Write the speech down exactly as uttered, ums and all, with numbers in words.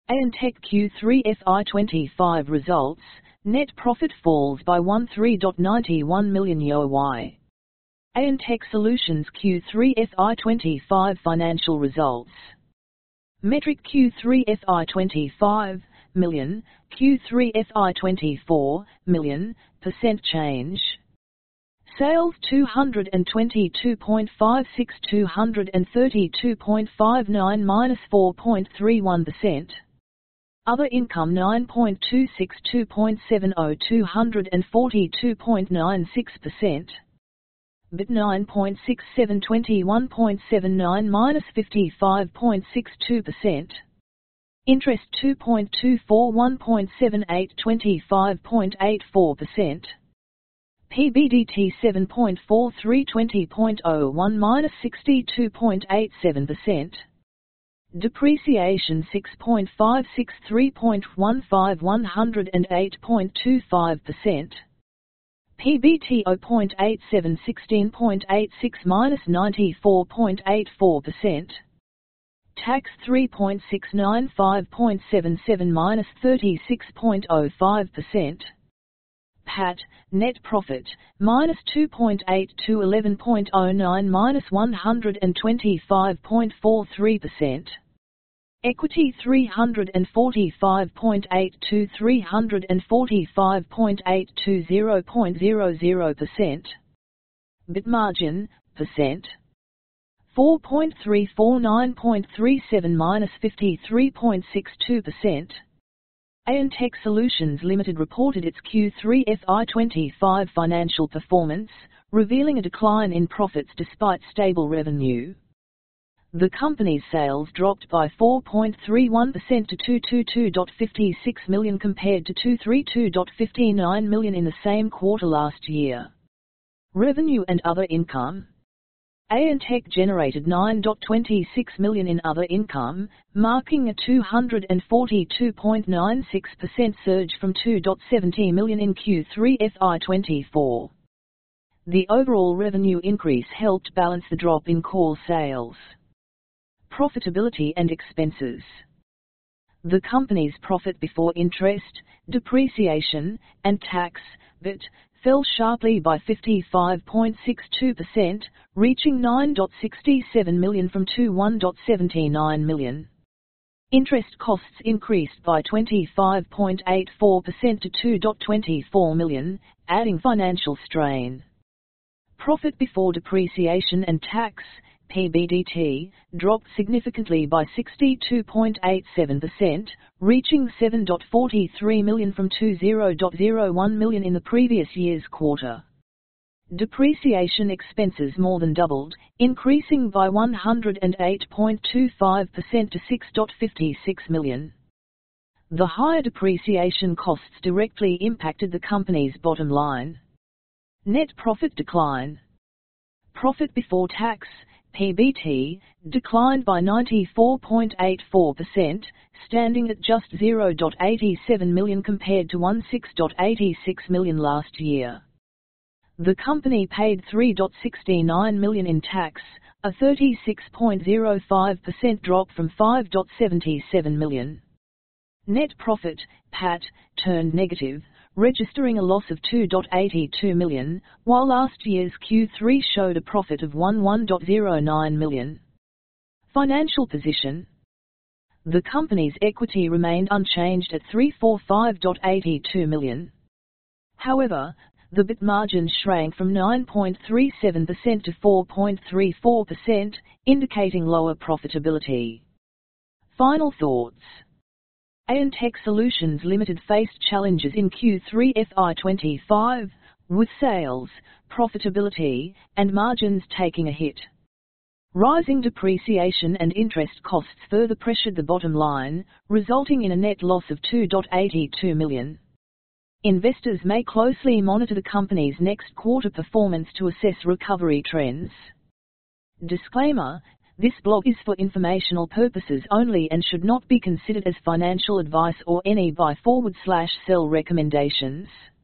ANTech Q three F Y twenty-five results, net profit falls by thirteen point nine one million Y O Y. ANTech Solutions Q three F Y twenty-five financial results. Metric Q three F Y twenty-five, million, Q three F Y twenty-four, million, percent change. Sales two hundred twenty-two point five six, two hundred thirty-two point five nine minus four point three one percent. Other income nine point two six, two point seven zero, two hundred forty-two point nine six percent. B I T nine point six seven, twenty-one point seven nine minus fifty-five point six two percent. Interest two point two four, one point seven eight, twenty-five point eight four percent. P B D T seven point four three, twenty point zero one minus sixty-two point eight seven percent. Depreciation six point five six, three point one five, one hundred eight point two five percent. P B T zero point eight seven, sixteen point eight six minus ninety-four point eight four percent. Tax three point six nine, five point seven seven minus thirty-six point zero five percent. P A T, net profit, minus two point eight two, eleven point zero nine minus one hundred twenty-five point four three percent. Equity three hundred forty-five point eight two, three hundred forty-five point eight two, zero point zero zero percent. B I T margin, percent. four point three four, nine point three seven minus fifty-three point six two percent. ANTech Solutions Limited reported its Q three F Y twenty-five financial performance, revealing a decline in profits despite stable revenue. The company's sales dropped by four point three one percent to two hundred twenty-two point five six million compared to two hundred thirty-two point five nine million in the same quarter last year. Revenue and other income. ANTech generated nine point two six million in other income, marking a two hundred forty-two point nine six percent surge from two point seven zero million in Q three F Y twenty-four. The overall revenue increase helped balance the drop in core sales. Profitability and expenses. The company's profit before interest, depreciation, and tax, B I T, fell sharply by fifty-five point six two percent, reaching nine point six seven million from twenty-one point seven nine million. Interest costs increased by twenty-five point eight four percent to two point two four million, adding financial strain. Profit before depreciation and tax, P B D T, dropped significantly by sixty-two point eight seven percent, reaching seven point four three million from twenty point zero one million in the previous year's quarter. Depreciation expenses more than doubled, increasing by one hundred eight point two five percent to six point five six million. The higher depreciation costs directly impacted the company's bottom line. Net profit decline. Profit before tax, P B T, declined by ninety-four point eight four percent, standing at just zero point eight seven million compared to sixteen point eight six million last year. The company paid three point six nine million in tax, a thirty-six point zero five percent drop from five point seven seven million. Net profit, P A T, turned negative, registering a loss of two point eight two million, while last year's Q three showed a profit of one point zero nine million. Financial position. The company's equity remained unchanged at three hundred forty-five point eight two million. However, the B I T margin shrank from nine point three seven percent to four point three four percent, indicating lower profitability. Final thoughts. ANTech Solutions Limited faced challenges in Q three F Y twenty-five, with sales, profitability, and margins taking a hit. Rising depreciation and interest costs further pressured the bottom line, resulting in a net loss of two point eight two million. Investors may closely monitor the company's next quarter performance to assess recovery trends. Disclaimer: this blog is for informational purposes only and should not be considered as financial advice or any buy forward slash sell recommendations.